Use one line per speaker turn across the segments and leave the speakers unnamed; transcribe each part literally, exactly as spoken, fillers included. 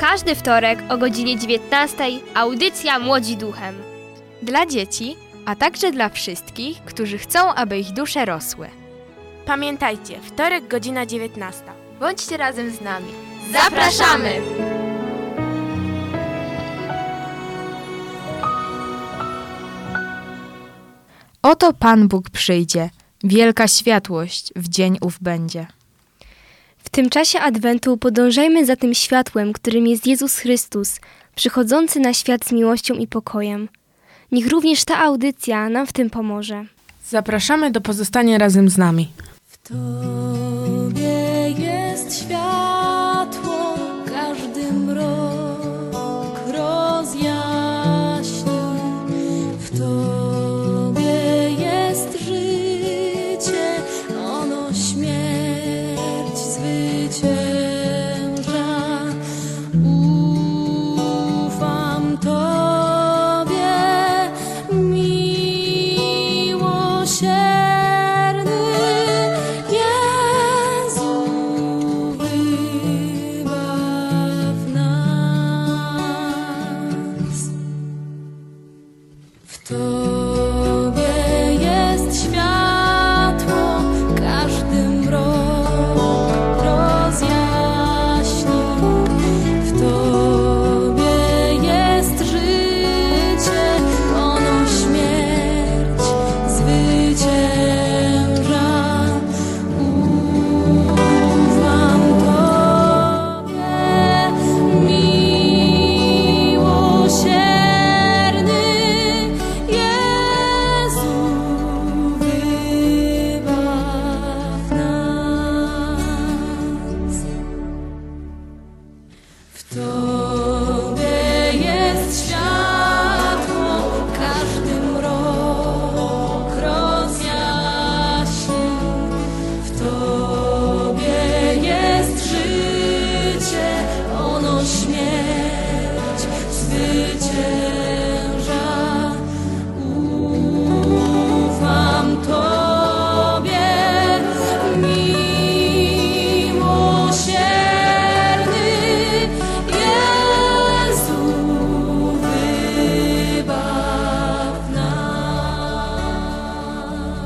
każdy wtorek o godzinie dziewiętnastej audycja Młodzi Duchem.
Dla dzieci, a także dla wszystkich, którzy chcą, aby ich dusze rosły.
Pamiętajcie, wtorek godzina dziewiętnasta.
Bądźcie razem z nami.
Zapraszamy!
Oto Pan Bóg przyjdzie, wielka światłość w dzień ów będzie.
W tym czasie Adwentu podążajmy za tym światłem, którym jest Jezus Chrystus, przychodzący na świat z miłością i pokojem. Niech również ta audycja nam w tym pomoże.
Zapraszamy do pozostania razem z nami.
W Tobie jest światło, każdy mrok rozjaśni. W Tobie jest życie, ono śmierć zwycięża. Ufam Tobie, miłosierny Jezu, wybaw nas. W Tobie jest światło, każdy mrok rozjaśni. W Tobie jest życie, ono śmierć zwycięża. Ufam Tobie, miłosierny Jezu, wybaw nas. W Tobie jest światło, każdy mrok rozjaśni. W Tobie jest życie, ono śmierć zwycięża. Ufam Tobie, miłosierny Jezu, wybaw nas.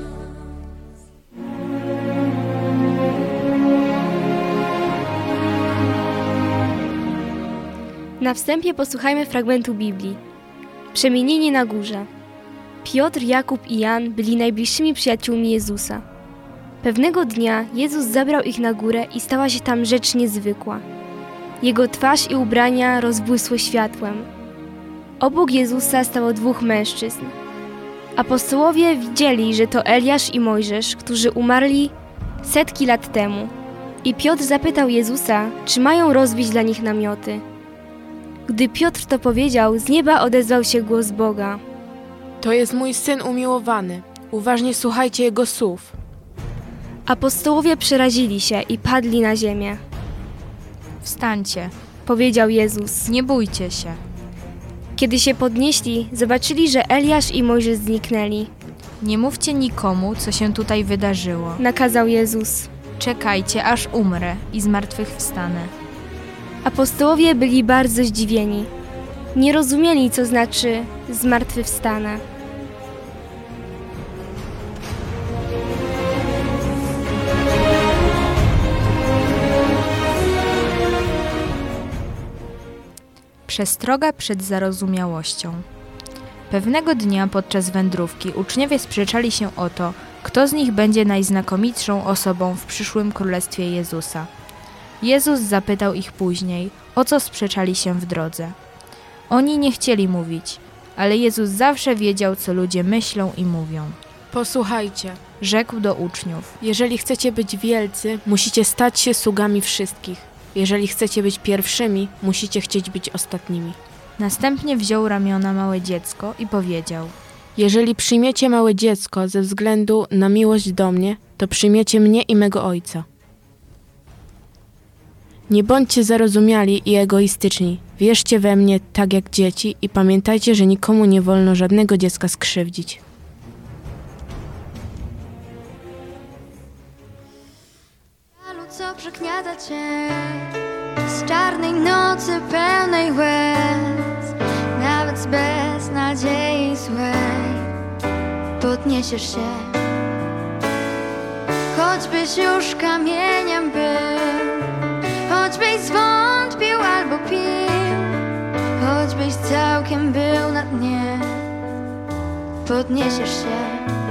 Na wstępie posłuchajmy fragmentu Biblii. Przemienienie na górze. Piotr, Jakub i Jan byli najbliższymi przyjaciółmi Jezusa. Pewnego dnia Jezus zabrał ich na górę i stała się tam rzecz niezwykła. Jego twarz i ubrania rozbłysły światłem. Obok Jezusa stało dwóch mężczyzn. Apostołowie widzieli, że to Eliasz i Mojżesz, którzy umarli setki lat temu. I Piotr zapytał Jezusa, czy mają rozbić dla nich namioty. Gdy Piotr to powiedział, z nieba odezwał się głos Boga.
To jest mój Syn umiłowany. Uważnie słuchajcie Jego słów.
Apostołowie przerazili się i padli na ziemię.
Wstańcie,
Powiedział Jezus.
nie bójcie się.
Kiedy się podnieśli, zobaczyli, że Eliasz i Mojżesz zniknęli.
Nie mówcie nikomu, co się tutaj wydarzyło.
Nakazał Jezus.
Czekajcie, aż umrę i zmartwychwstanę.
Apostołowie byli bardzo zdziwieni. Nie rozumieli, co znaczy zmartwychwstanę.
Przestroga przed zarozumiałością. Pewnego dnia podczas wędrówki uczniowie sprzeczali się o to, kto z nich będzie najznakomitszą osobą w przyszłym królestwie Jezusa. Jezus zapytał ich później, o co sprzeczali się w drodze. Oni nie chcieli mówić, ale Jezus zawsze wiedział, co ludzie myślą i mówią.
Posłuchajcie,
Rzekł do uczniów:
jeżeli chcecie być wielcy, musicie stać się sługami wszystkich. Jeżeli chcecie być pierwszymi, musicie chcieć być ostatnimi.
Następnie wziął ramiona małe dziecko i powiedział:
Jeżeli przyjmiecie małe dziecko ze względu na miłość do mnie, to przyjmiecie mnie i mego Ojca. Nie bądźcie zarozumiali i egoistyczni. Wierzcie we mnie tak jak dzieci i pamiętajcie, że nikomu nie wolno żadnego dziecka skrzywdzić.
Co przygniata cię, z czarnej nocy pełnej łez, nawet z beznadziei złej, podniesiesz się. Choćbyś już kamieniem był, choćbyś zwątpił albo pił, choćbyś całkiem był na dnie, podniesiesz się.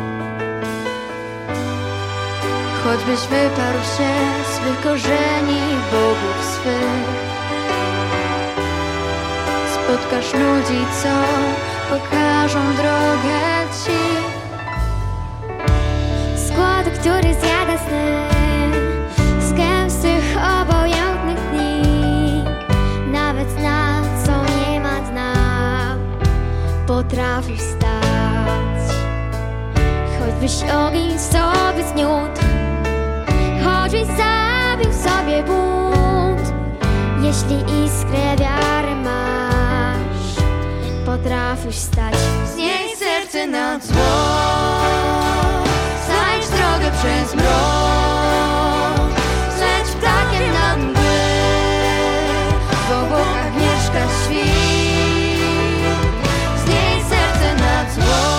Choćbyś wyparł się swych korzeni, bogów swych, spotkasz ludzi, co pokażą drogę ci.
Skład, który zjada sny z gęstych, obojętnych dni, nawet na co nie ma dna, potrafi wstać. Choćbyś ogień sobie zniótł, choćbyś zabił sobie bunt, jeśli iskrę wiary masz, potrafisz stać.
Znieś serce nad zło, znajdź drogę przez mrok, zleć ptakiem nad mgły, w obłokach mieszka świt. Znieś serce nad zło.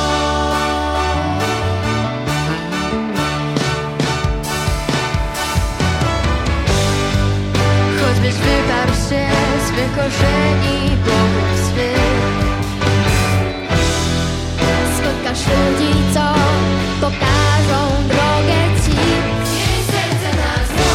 Choćbyś wyparł się swych korzeni, bogów swych,
Spotkasz ludzi, co pokażą drogę ci.
znieś serce nad zło,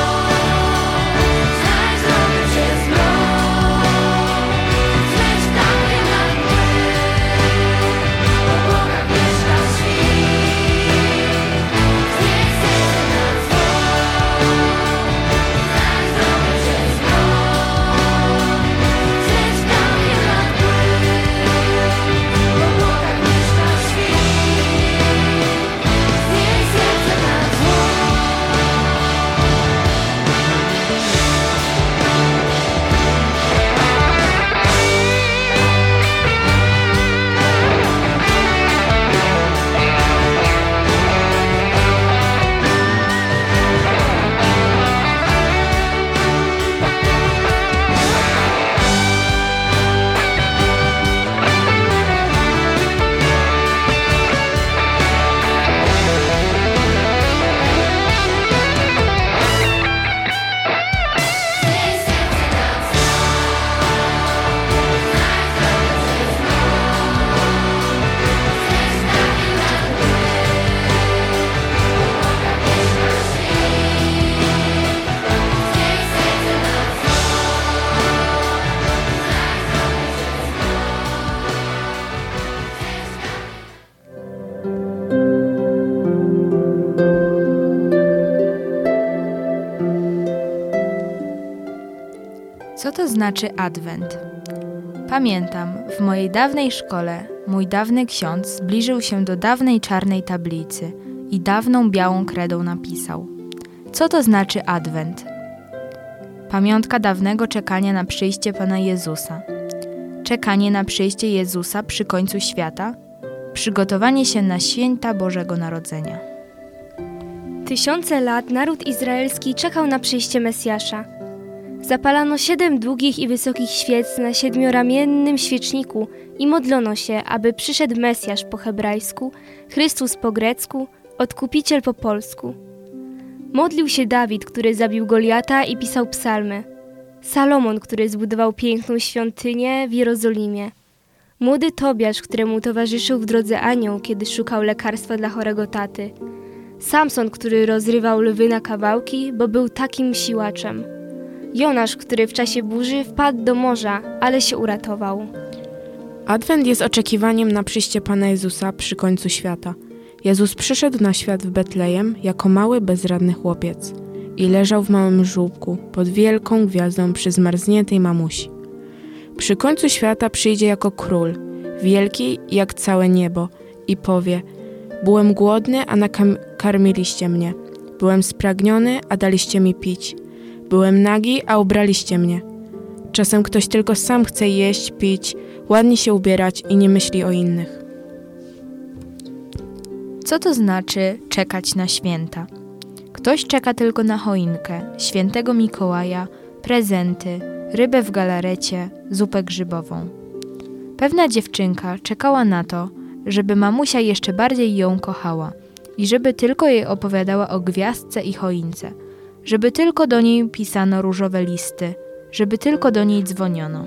znajdź drogę przez mrok, zleć ptakiem nad mgły, w obłokach mieszka świt. Znieś serce nad zło, znajdź drogę przez mrok, zleć ptakiem nad mgły, w obłokach mieszka świt. Znieś serce nad zło.
Co to znaczy Adwent? Pamiętam, w mojej dawnej szkole mój dawny ksiądz zbliżył się do dawnej czarnej tablicy i dawną białą kredą napisał: co to znaczy Adwent? Pamiątka dawnego czekania na przyjście Pana Jezusa. Czekanie na przyjście Jezusa przy końcu świata. Przygotowanie się na święta Bożego Narodzenia.
Tysiące lat naród izraelski czekał na przyjście Mesjasza. Zapalano siedem długich i wysokich świec na siedmioramiennym świeczniku i modlono się, aby przyszedł Mesjasz po hebrajsku, Chrystus po grecku, Odkupiciel po polsku. Modlił się Dawid, który zabił Goliata i pisał psalmy. Salomon, który zbudował piękną świątynię w Jerozolimie. Młody Tobiasz, któremu towarzyszył w drodze anioł, kiedy szukał lekarstwa dla chorego taty. Samson, który rozrywał lwy na kawałki, bo był takim siłaczem. Jonasz, który w czasie burzy wpadł do morza, ale się uratował.
Adwent jest oczekiwaniem na przyjście Pana Jezusa przy końcu świata. Jezus przyszedł na świat w Betlejem jako mały, bezradny chłopiec i leżał w małym żłóbku pod wielką gwiazdą przy zmarzniętej mamusi. Przy końcu świata przyjdzie jako król, wielki jak całe niebo i powie: byłem głodny, a nakarmiliście mnie. Byłem spragniony, a daliście mi pić. Byłem nagi, a ubraliście mnie. Czasem ktoś tylko sam chce jeść, pić, ładnie się ubierać i nie myśli o innych.
Co to znaczy czekać na święta? Ktoś czeka tylko na choinkę, świętego Mikołaja, prezenty, rybę w galarecie, zupę grzybową. Pewna dziewczynka czekała na to, żeby mamusia jeszcze bardziej ją kochała i żeby tylko jej opowiadała o gwiazdce i choince, żeby tylko do niej pisano różowe listy, żeby tylko do niej dzwoniono.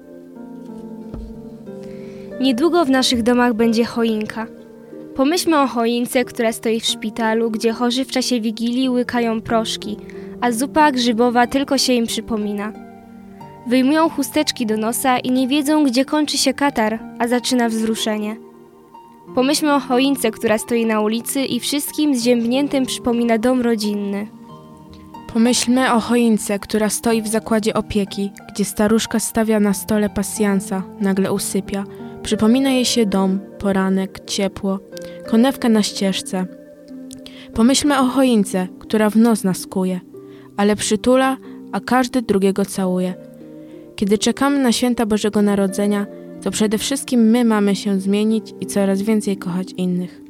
Niedługo w naszych domach będzie choinka. Pomyślmy o choince, która stoi w szpitalu, gdzie chorzy w czasie Wigilii łykają proszki, a zupa grzybowa tylko się im przypomina. Wyjmują chusteczki do nosa i nie wiedzą, gdzie kończy się katar, a zaczyna wzruszenie. Pomyślmy o choince, która stoi na ulicy i wszystkim zziębniętym przypomina dom rodzinny.
Pomyślmy o choince, która stoi w zakładzie opieki, gdzie staruszka stawia na stole pasjansa, nagle usypia. Przypomina jej się dom, poranek, ciepło, konewka na ścieżce. Pomyślmy o choince, która w nos nas kuje, ale przytula, a każdy drugiego całuje. Kiedy czekamy na święta Bożego Narodzenia, to przede wszystkim my mamy się zmienić i coraz więcej kochać innych.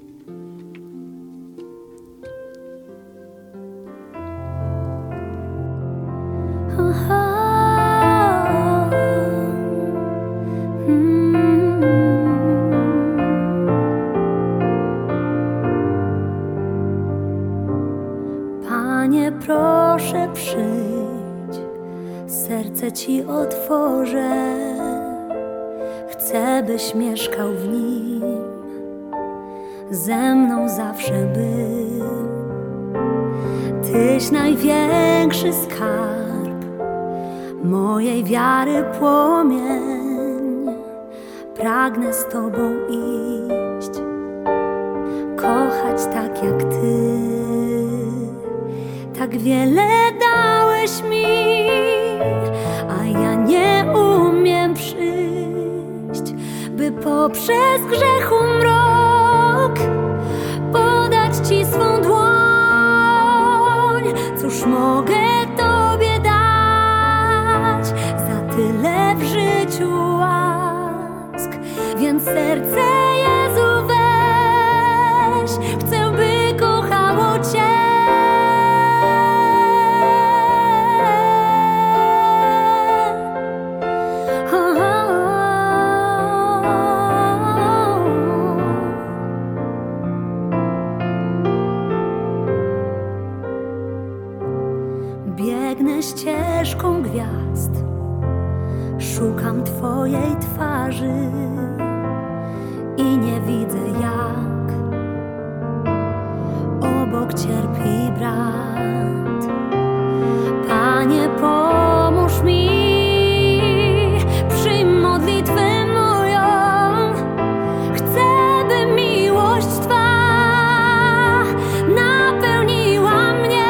Panie, proszę przyjdź, serce Ci otworzę. Chcę, byś mieszkał w nim, ze mną zawsze był. Tyś największy skarb mojej wiary płomień. Pragnę z Tobą iść, kochać tak jak Ty. Tak wiele dałeś mi, a ja nie umiem przyjść, by poprzez grzechu mrok podać Ci swą dłoń. Cóż mogę Tobie dać za tyle w życiu łask? Więc serce Jezu weź, chcę, by kochało Cię. Biegnę ścieżką gwiazd, szukam Twojej twarzy i nie widzę, jak obok cierpi brat. Panie, pomóż mi, przyjm modlitwę moją. Chcę, by miłość Twa napełniła mnie.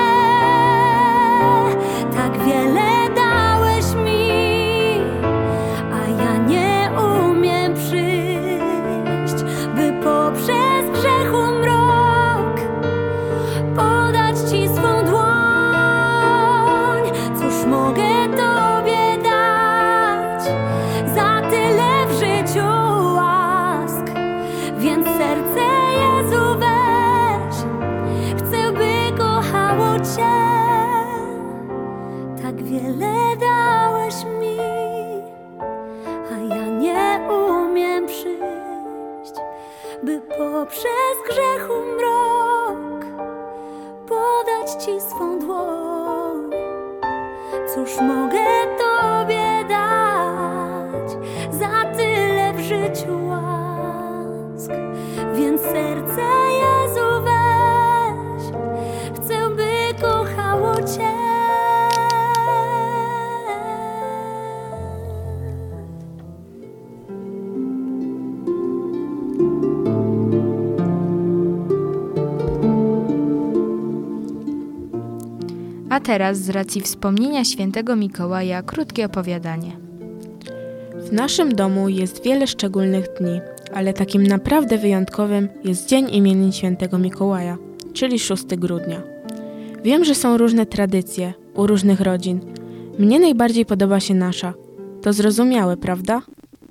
Tak wiele dałeś mi, a ja nie umiem przyjść, by poprzez grzechu mrok podać Ci swą dłoń. Cóż mogę Tobie dać za tyle w życiu łask? Więc serce Jezu weź, chcę, by kochało Cię. Tak wiele dałeś mi, a ja nie umiem przyjść, by poprzez grzechu mrok podać Ci swą dłoń. Cóż mogę Tobie dać za tyle w życiu łask? Więc serce Jezu weź, chcę, by kochało Cię.
A teraz z racji wspomnienia świętego Mikołaja krótkie opowiadanie.
W naszym domu jest wiele szczególnych dni, ale takim naprawdę wyjątkowym jest dzień imienin świętego Mikołaja, czyli szóstego grudnia. Wiem, że są różne tradycje u różnych rodzin. Mnie najbardziej podoba się nasza. To zrozumiałe, prawda?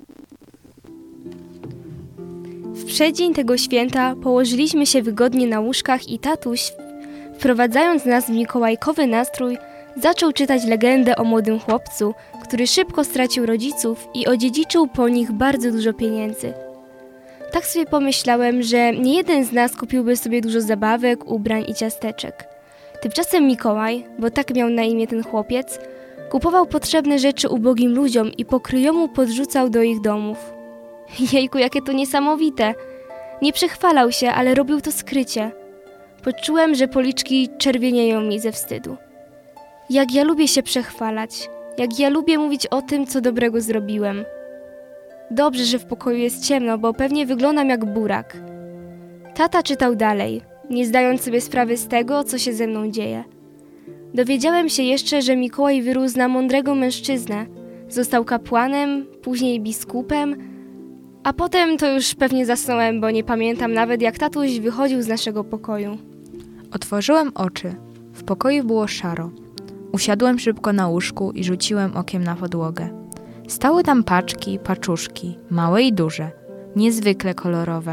W przeddzień tego święta położyliśmy się wygodnie na łóżkach i tatuś, wprowadzając nas w mikołajkowy nastrój, Zaczął czytać legendę o młodym chłopcu, który szybko stracił rodziców i odziedziczył po nich bardzo dużo pieniędzy. Tak sobie pomyślałem, że nie jeden z nas kupiłby sobie dużo zabawek, ubrań i ciasteczek. Tymczasem Mikołaj, bo tak miał na imię ten chłopiec, kupował potrzebne rzeczy ubogim ludziom i pokryjomu podrzucał do ich domów. Jejku, jakie to niesamowite! Nie przechwalał się, ale robił to skrycie. Poczułem, że policzki czerwienieją mi ze wstydu. Jak ja lubię się przechwalać, jak ja lubię mówić o tym, co dobrego zrobiłem. Dobrze, że w pokoju jest ciemno, bo pewnie wyglądam jak burak. Tata czytał dalej, nie zdając sobie sprawy z tego, co się ze mną dzieje. Dowiedziałem się jeszcze, że Mikołaj wyrósł na mądrego mężczyznę. Został kapłanem, później biskupem, a potem to już pewnie zasnąłem, bo nie pamiętam nawet, jak tatuś wychodził z naszego pokoju.
Otworzyłem oczy. W pokoju było szaro. Usiadłem szybko na łóżku i rzuciłem okiem na podłogę. Stały tam paczki, paczuszki, małe i duże, niezwykle kolorowe.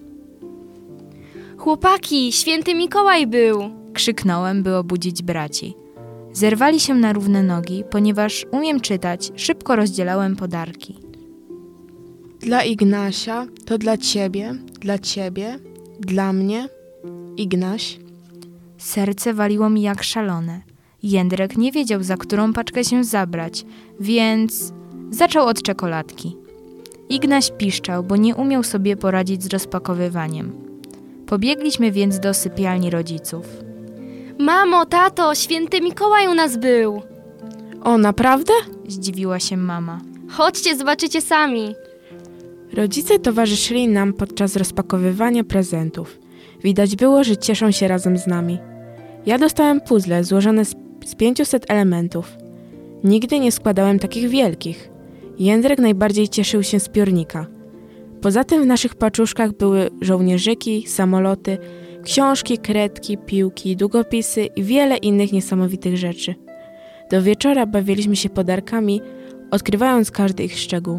Chłopaki, święty Mikołaj był!
Krzyknąłem, by obudzić braci. Zerwali się na równe nogi, ponieważ umiem czytać, szybko rozdzielałem podarki.
Dla Ignasia, to dla ciebie, dla ciebie, dla mnie, Ignaś.
Serce waliło mi jak szalone. Jędrek nie wiedział, za którą paczkę się zabrać, więc zaczął od czekoladki. Ignaś piszczał, bo nie umiał sobie poradzić z rozpakowywaniem. Pobiegliśmy więc do sypialni rodziców.
Mamo, tato, święty Mikołaj u nas był!
O, naprawdę?
Zdziwiła się mama.
Chodźcie, zobaczycie sami.
Rodzice towarzyszyli nam podczas rozpakowywania prezentów. Widać było, że cieszą się razem z nami. Ja dostałem puzzle złożone z, z pięciuset elementów. Nigdy nie składałem takich wielkich. Jędrek najbardziej cieszył się z piórnika. Poza tym w naszych paczuszkach były żołnierzyki, samoloty, książki, kredki, piłki, długopisy i wiele innych niesamowitych rzeczy. Do wieczora bawiliśmy się podarkami, odkrywając każdy ich szczegół.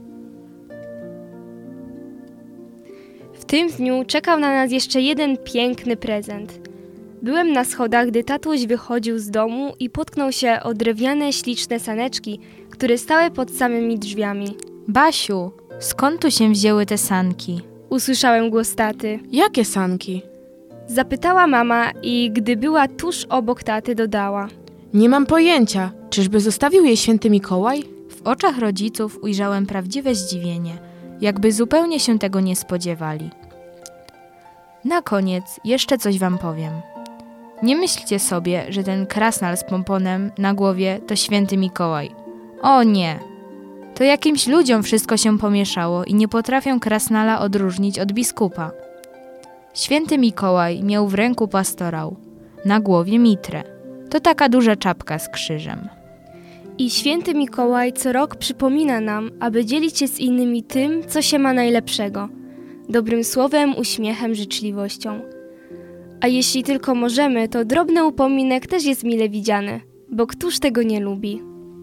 W tym dniu czekał na nas jeszcze jeden piękny prezent. Byłem na schodach, gdy tatuś wychodził z domu i potknął się o drewniane, śliczne saneczki, które stały pod samymi drzwiami.
Basiu, skąd tu się wzięły te sanki?
Usłyszałem głos taty.
Jakie sanki?
Zapytała mama i gdy była tuż obok taty, dodała.
Nie mam pojęcia. Czyżby zostawił je święty Mikołaj?
W oczach rodziców ujrzałem prawdziwe zdziwienie, jakby zupełnie się tego nie spodziewali. Na koniec jeszcze coś wam powiem. Nie myślcie sobie, że ten krasnal z pomponem na głowie to święty Mikołaj. O nie! To jakimś ludziom wszystko się pomieszało i nie potrafią krasnala odróżnić od biskupa. Święty Mikołaj miał w ręku pastorał, na głowie mitrę. To taka duża czapka z krzyżem.
I święty Mikołaj co rok przypomina nam, aby dzielić się z innymi tym, co się ma najlepszego. Dobrym słowem, uśmiechem, życzliwością. A jeśli tylko możemy, to drobny upominek też jest mile widziany, bo któż tego nie lubi?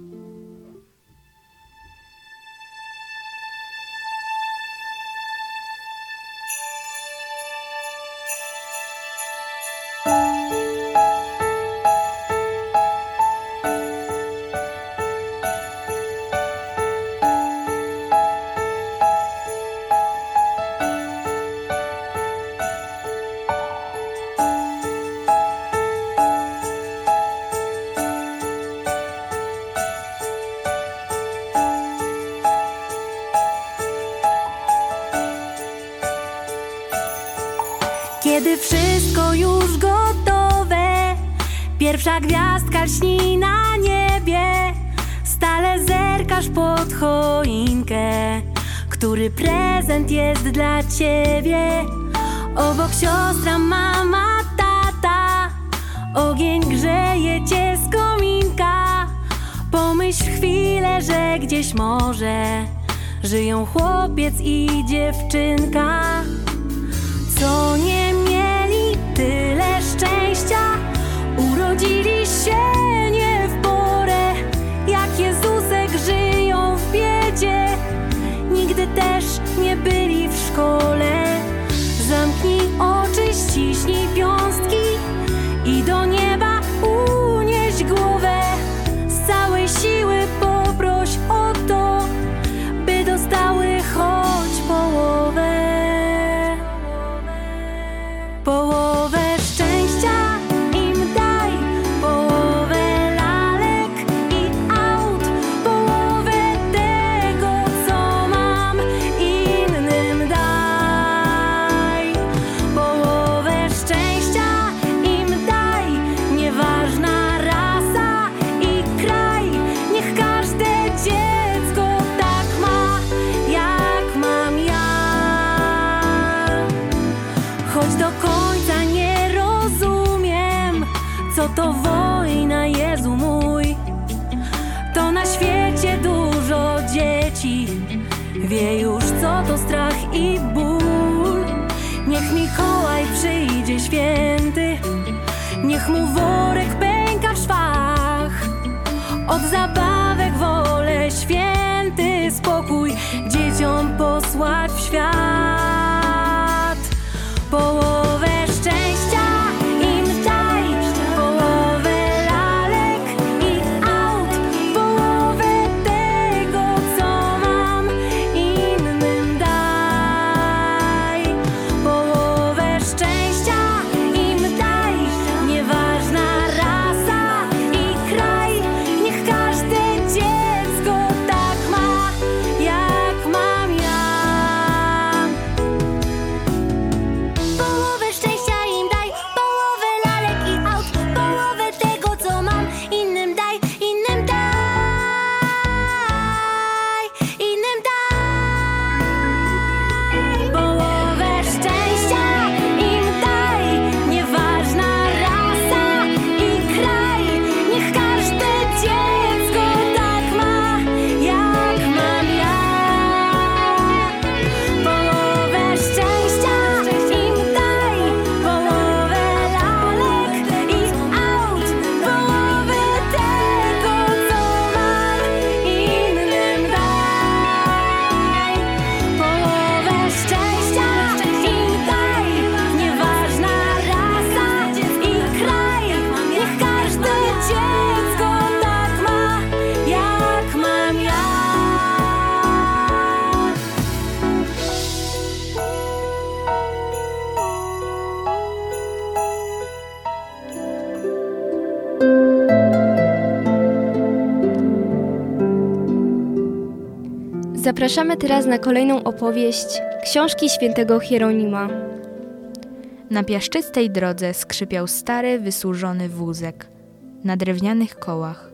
Kiedy wszystko już gotowe, pierwsza gwiazdka lśni na niebie, stale zerkasz pod choinkę, który prezent jest dla ciebie. Obok siostra, mama, tata, ogień grzeje cię z kominka. Pomyśl chwilę, że gdzieś może żyją chłopiec i dziewczynka, co nie mieli tyle szczęścia, urodzili się nie w porę, jak Jezusek żyją w biedzie, nigdy też nie byli w szkole. Zamknij oczy, ściśnij piąstki i do nieba unieś głowę. co to wojna, Jezu mój. To na świecie dużo dzieci wie już, co to strach i ból. Niech Mikołaj przyjdzie święty, niech mu worek pęka w szwach. Od zabawek wolę święty spokój dzieciom posłać w świat. Połowę szczęścia im daj, połowę lalek i aut, połowę tego, co mam, innym daj. Połowę szczęścia im daj, nieważna rasa i kraj, niech każde dziecko tak ma, jak mam ja. Połowę szczęścia im daj, połowę lalek i aut, połowę tego, co mam, innym daj, innym daj, innym daj. Połowę szczęścia im daj, nieważna rasa i kraj, niech każde dziecko tak ma, jak mam ja. Połowę szczęścia im daj, połowę lalek i aut, połowę tego, co mam, innym daj. Połowę szczęścia im daj, nieważna rasa i kraj, niech każde dziecko tak ma, jak mam ja.
Zapraszamy teraz na kolejną opowieść książki świętego Hieronima.
Na piaszczystej drodze skrzypiał stary, wysłużony wózek na drewnianych kołach.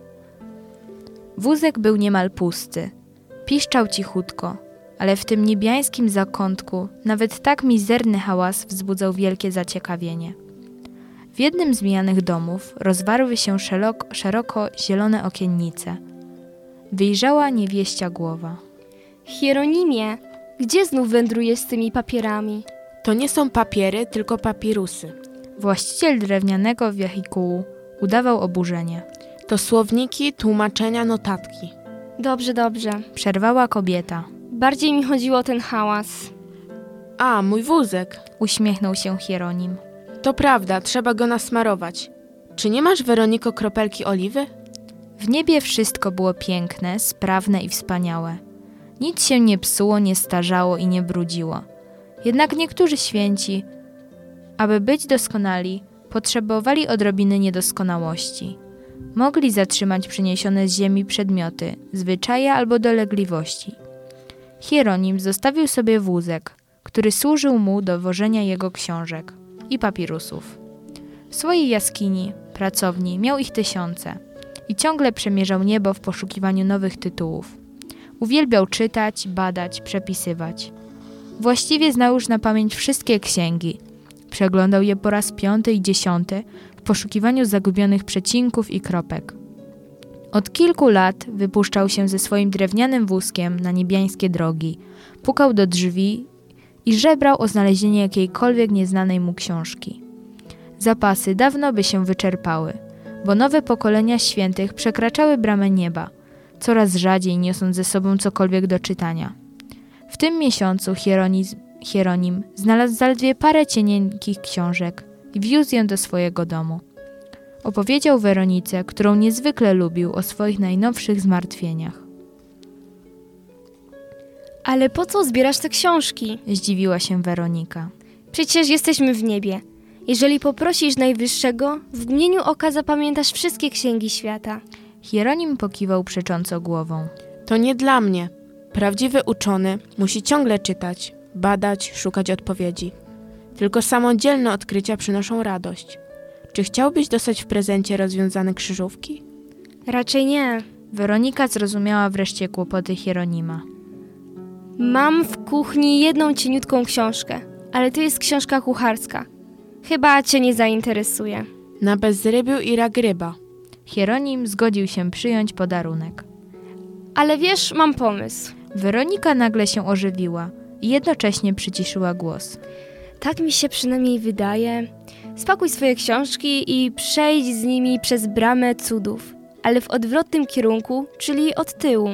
Wózek był niemal pusty. Piszczał cichutko, ale w tym niebiańskim zakątku nawet tak mizerny hałas wzbudzał wielkie zaciekawienie. W jednym z mijanych domów rozwarły się szeroko, szeroko zielone okiennice. Wyjrzała niewieścia głowa.
Hieronimie, gdzie znów wędrujesz z tymi papierami?
To nie są papiery, tylko papirusy.
Właściciel drewnianego wehikułu udawał oburzenie.
To słowniki, tłumaczenia, notatki.
Dobrze, dobrze.
Przerwała kobieta.
Bardziej mi chodziło o ten hałas.
A, mój wózek.
Uśmiechnął się Hieronim.
To prawda, trzeba go nasmarować. Czy nie masz, Weroniko, kropelki oliwy?
W niebie wszystko było piękne, sprawne i wspaniałe. Nic się nie psuło, nie starzało i nie brudziło. Jednak niektórzy święci, aby być doskonali, potrzebowali odrobiny niedoskonałości. Mogli zatrzymać przyniesione z ziemi przedmioty, zwyczaje albo dolegliwości. Hieronim zostawił sobie wózek, który służył mu do wożenia jego książek i papirusów. W swojej jaskini, pracowni miał ich tysiące i ciągle przemierzał niebo w poszukiwaniu nowych tytułów. Uwielbiał czytać, badać, przepisywać. Właściwie znał już na pamięć wszystkie księgi. Przeglądał je po raz piąty i dziesiąty w poszukiwaniu zagubionych przecinków i kropek. Od kilku lat wypuszczał się ze swoim drewnianym wózkiem na niebiańskie drogi, pukał do drzwi i żebrał o znalezienie jakiejkolwiek nieznanej mu książki. Zapasy dawno by się wyczerpały, bo nowe pokolenia świętych przekraczały bramę nieba, coraz rzadziej niosąc ze sobą cokolwiek do czytania. W tym miesiącu Hieroniz, Hieronim znalazł zaledwie parę cieniekich książek i wiózł ją do swojego domu. Opowiedział Weronice, którą niezwykle lubił, o swoich najnowszych zmartwieniach.
Ale po co zbierasz te książki?
Zdziwiła się Weronika.
Przecież jesteśmy w niebie. Jeżeli poprosisz Najwyższego, w mgnieniu oka zapamiętasz wszystkie księgi świata.
Hieronim pokiwał przecząco głową.
To nie dla mnie. Prawdziwy uczony musi ciągle czytać, badać, szukać odpowiedzi. Tylko samodzielne odkrycia przynoszą radość. Czy chciałbyś dostać w prezencie rozwiązane krzyżówki?
Raczej nie.
Weronika zrozumiała wreszcie kłopoty Hieronima.
Mam w kuchni jedną cieniutką książkę, ale to jest książka kucharska. Chyba cię nie zainteresuje.
Na bezrybiu i ragryba.
Hieronim zgodził się przyjąć podarunek.
Ale wiesz, mam pomysł.
Weronika nagle się ożywiła i jednocześnie przyciszyła głos.
Tak mi się przynajmniej wydaje. Spakuj swoje książki i przejdź z nimi przez bramę cudów, ale w odwrotnym kierunku, czyli od tyłu.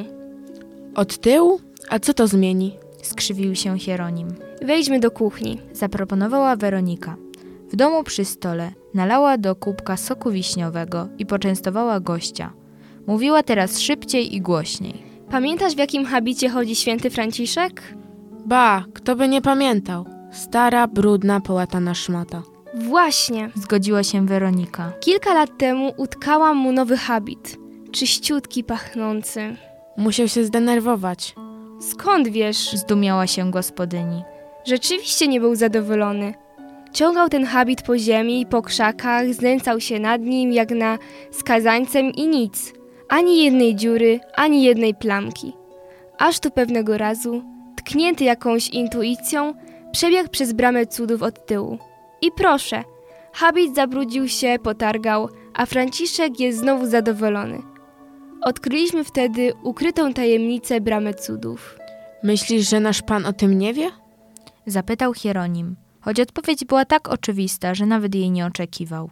Od tyłu? A co to zmieni?
Skrzywił się Hieronim.
Wejdźmy do kuchni.
Zaproponowała Weronika. W domu przy stole nalała do kubka soku wiśniowego i poczęstowała gościa. Mówiła teraz szybciej i głośniej.
Pamiętasz, w jakim habicie chodzi święty Franciszek?
Ba, kto by nie pamiętał. Stara, brudna, połatana szmata.
Właśnie.
Zgodziła się Weronika.
Kilka lat temu utkałam mu nowy habit. Czyściutki, pachnący.
Musiał się zdenerwować.
Skąd wiesz?
Zdumiała się gospodyni.
Rzeczywiście nie był zadowolony. Ciągał ten habit po ziemi i po krzakach, znęcał się nad nim jak na skazańcem i nic. Ani jednej dziury, ani jednej plamki. Aż tu pewnego razu, tknięty jakąś intuicją, przebiegł przez bramę cudów od tyłu. I proszę, habit zabrudził się, potargał, a Franciszek jest znowu zadowolony. Odkryliśmy wtedy ukrytą tajemnicę bramy cudów.
Myślisz, że nasz Pan o tym nie wie?
Zapytał Hieronim, choć odpowiedź była tak oczywista, że nawet jej nie oczekiwał.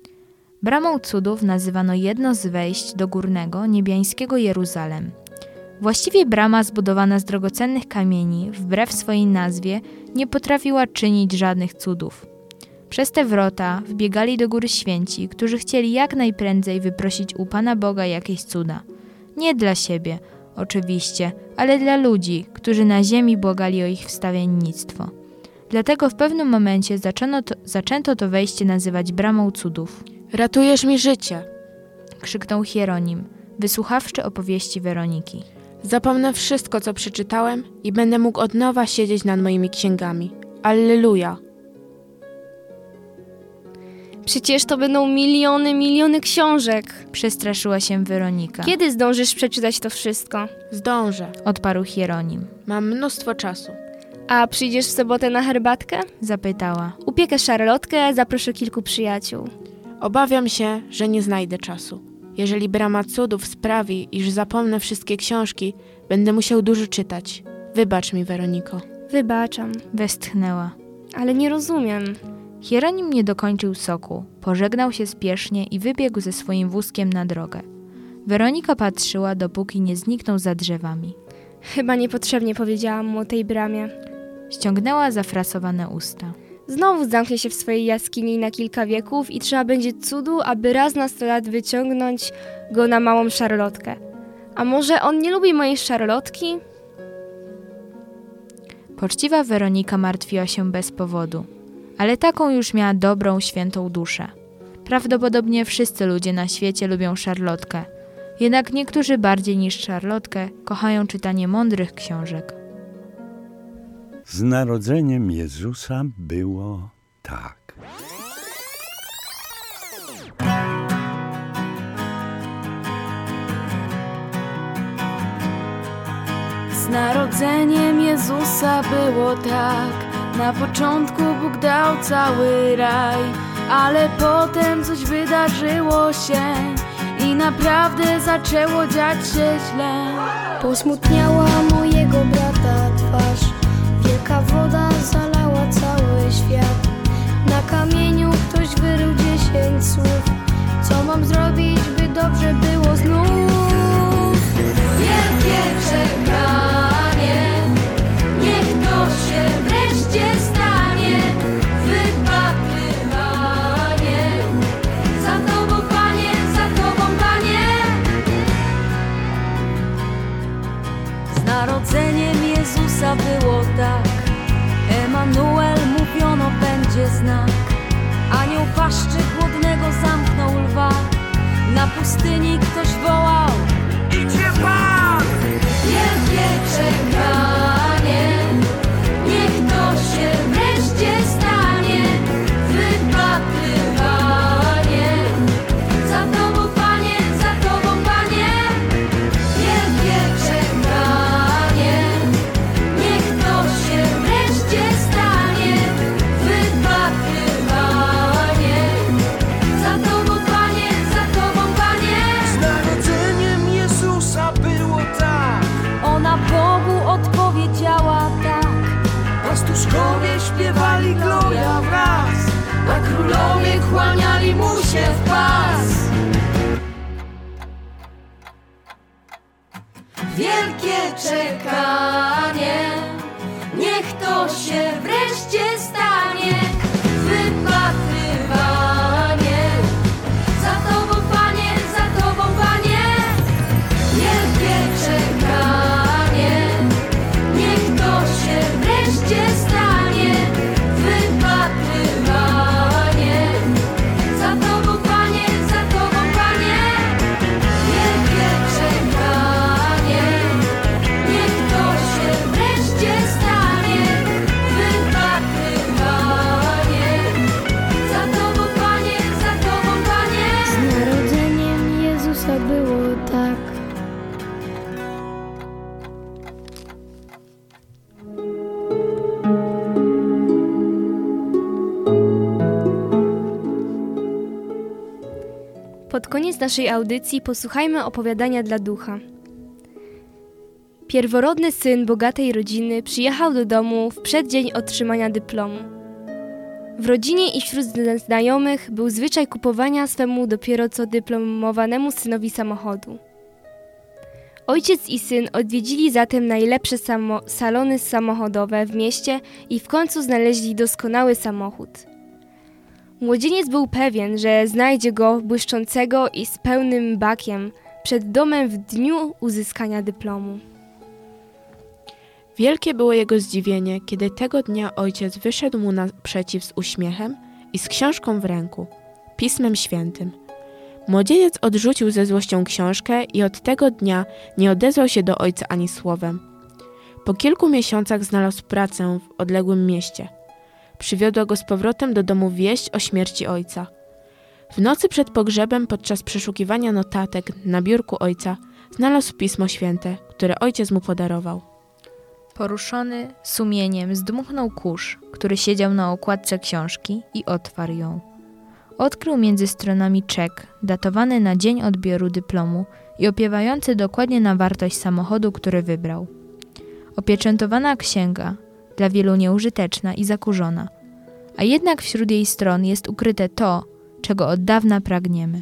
Bramą cudów nazywano jedno z wejść do górnego, niebiańskiego Jeruzalem. Właściwie brama zbudowana z drogocennych kamieni, wbrew swojej nazwie, nie potrafiła czynić żadnych cudów. Przez te wrota wbiegali do góry święci, którzy chcieli jak najprędzej wyprosić u Pana Boga jakieś cuda. Nie dla siebie, oczywiście, ale dla ludzi, którzy na ziemi błagali o ich wstawiennictwo. Dlatego w pewnym momencie zaczęto to, zaczęto to wejście nazywać bramą cudów.
Ratujesz mi życie!
Krzyknął Hieronim, wysłuchawszy opowieści Weroniki.
Zapomnę wszystko, co przeczytałem i będę mógł od nowa siedzieć nad moimi księgami. Alleluja!
Przecież to będą miliony, miliony książek.
Przestraszyła się Weronika.
Kiedy zdążysz przeczytać to wszystko?
Zdążę.
Odparł Hieronim.
Mam mnóstwo czasu.
A przyjdziesz w sobotę na herbatkę?
Zapytała.
Upiekę szarlotkę, zaproszę kilku przyjaciół.
Obawiam się, że nie znajdę czasu. Jeżeli brama cudów sprawi, iż zapomnę wszystkie książki, będę musiał dużo czytać. Wybacz mi, Weroniko.
Wybaczam.
Westchnęła.
Ale nie rozumiem.
Hieronim nie dokończył soku, pożegnał się spiesznie i wybiegł ze swoim wózkiem na drogę. Weronika patrzyła, dopóki nie zniknął za drzewami.
Chyba niepotrzebnie powiedziałam mu o tej bramie.
Ściągnęła zafrasowane usta.
Znowu zamknie się w swojej jaskini na kilka wieków i trzeba będzie cudu, aby raz na sto lat wyciągnąć go na małą szarlotkę. A może on nie lubi mojej szarlotki?
Poczciwa Weronika martwiła się bez powodu, ale taką już miała dobrą, świętą duszę. Prawdopodobnie wszyscy ludzie na świecie lubią szarlotkę, jednak niektórzy bardziej niż szarlotkę kochają czytanie mądrych książek.
Z narodzeniem Jezusa było tak.
Z narodzeniem Jezusa było tak. Na początku Bóg dał cały raj, ale potem coś wydarzyło się i naprawdę zaczęło dziać się źle.
Posmutniała mojego brata twarz, wielka woda zalała cały świat. Na kamieniu ktoś wyrył dziesięć słów, co mam zrobić, by dobrze było znów. Wielkie czekanie, niech to się wreszcie stanie. Wypatrywanie, za Tobą, Panie, za Tobą, Panie.
Z narodzeniem Jezusa było tak. Emanuel mówiono będzie znak. Anioł paszczy głodnego się w pas. Wielkie czekanie, niech to się wreszcie stanie. Wypatrywanie, za Tobą, Panie, za Tobą, Panie. Wielkie czekanie, niech to się wreszcie stanie. Wypatrywanie, za Tobą, Panie, za Tobą, Panie. Wielkie czekanie, niech to się wreszcie stanie. Wypatrywanie, za Tobą, Panie, za Tobą, Panie.
Z narodzeniem Jezusa było tak.
Pod koniec naszej audycji posłuchajmy opowiadania dla ducha. Pierworodny syn bogatej rodziny przyjechał do domu w przeddzień otrzymania dyplomu. W rodzinie i wśród znajomych był zwyczaj kupowania swemu dopiero co dyplomowanemu synowi samochodu. Ojciec i syn odwiedzili zatem najlepsze samo- salony samochodowe w mieście i w końcu znaleźli doskonały samochód. Młodzieniec był pewien, że znajdzie go błyszczącego i z pełnym bakiem przed domem w dniu uzyskania dyplomu.
Wielkie było jego zdziwienie, kiedy tego dnia ojciec wyszedł mu naprzeciw z uśmiechem i z książką w ręku, Pismem Świętym. Młodzieniec odrzucił ze złością książkę i od tego dnia nie odezwał się do ojca ani słowem. Po kilku miesiącach znalazł pracę w odległym mieście. Przywiodła go z powrotem do domu wieść o śmierci ojca. W nocy przed pogrzebem, podczas przeszukiwania notatek na biurku ojca, znalazł Pismo Święte, które ojciec mu podarował.
Poruszony sumieniem zdmuchnął kurz, który siedział na okładce książki i otwarł ją. Odkrył między stronami czek, datowany na dzień odbioru dyplomu i opiewający dokładnie na wartość samochodu, który wybrał. Opieczętowana księga, dla wielu nieużyteczna i zakurzona, a jednak wśród jej stron jest ukryte to, czego od dawna pragniemy.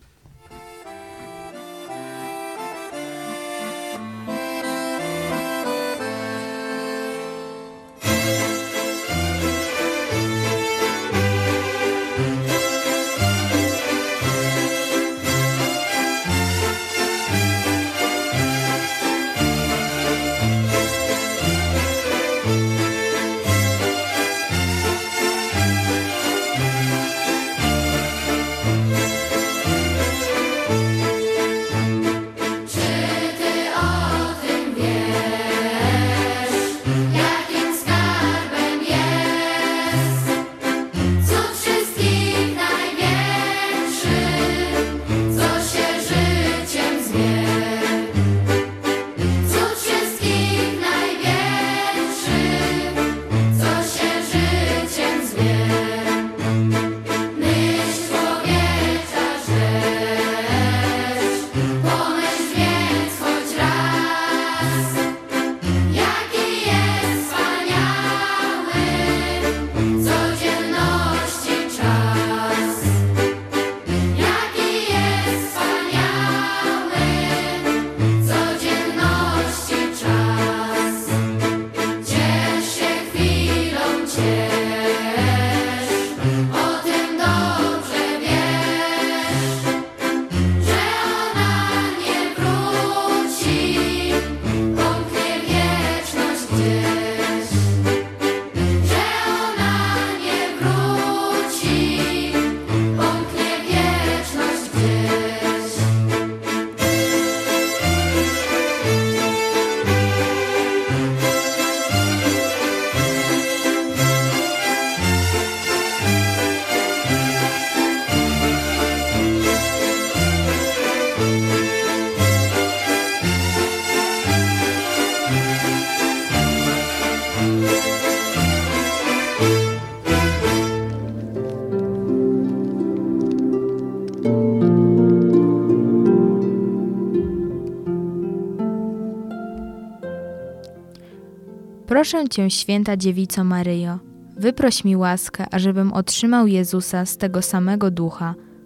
Proszę Cię, święta dziewico Maryjo, wyproś mi łaskę, ażebym otrzymał Jezusa z tego samego ducha,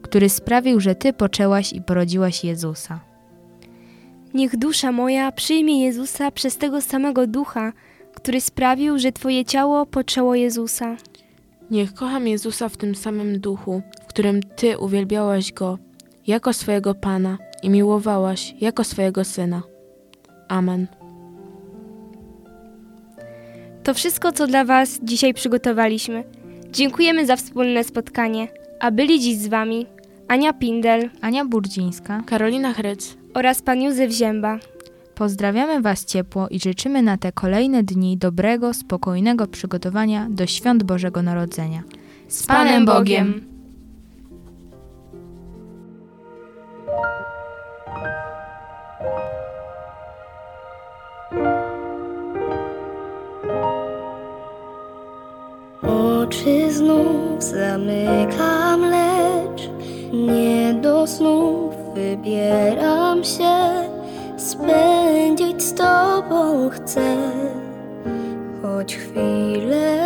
który sprawił, że Ty poczęłaś i porodziłaś Jezusa.
Niech dusza moja przyjmie Jezusa przez tego samego Ducha, który sprawił, że Twoje ciało poczęło Jezusa.
Niech kocham Jezusa w tym samym duchu, w którym Ty uwielbiałaś Go jako swojego Pana i miłowałaś jako swojego Syna. Amen.
To wszystko, co dla Was dzisiaj przygotowaliśmy. Dziękujemy za wspólne spotkanie, a byli dziś z Wami Ania Pindel,
Ania Burdzińska
Karolina Hryc
oraz Pan Józef Zięba.
Pozdrawiamy Was ciepło i życzymy na te kolejne dni dobrego, spokojnego przygotowania do świąt Bożego Narodzenia.
Z Panem Bogiem!
Oczy znów zamykam, lecz nie do snów wybieram się. Spędzić z Tobą chcę choć chwilę.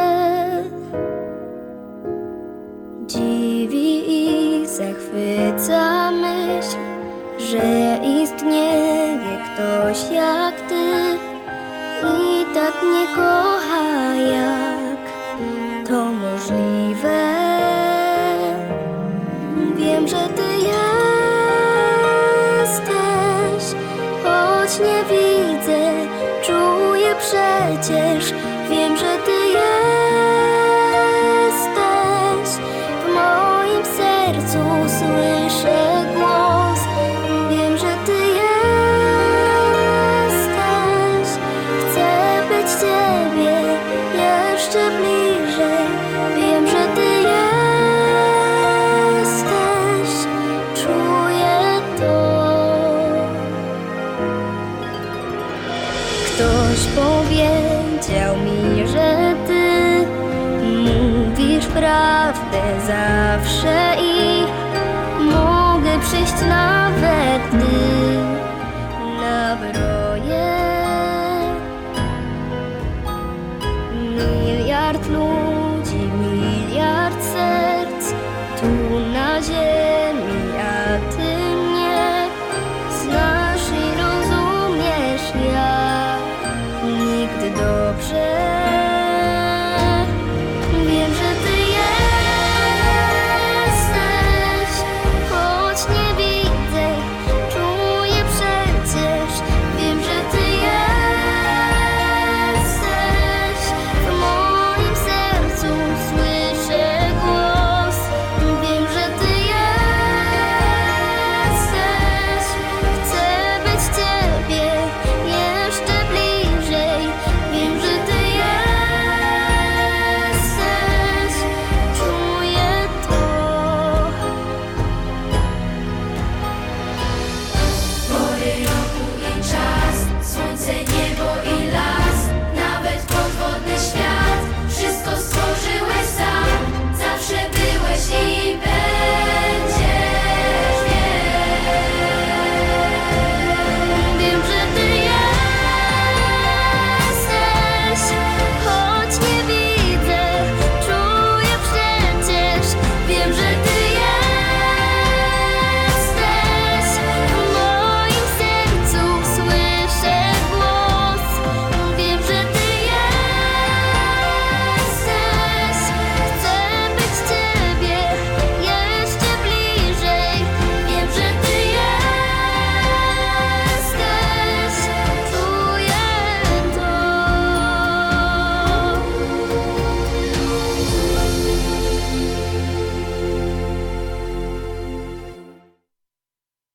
Dziwi i zachwyca myśl, że istnieje ktoś jak Ty i tak mnie kocha, jak to możliwe. Wiem, że Ty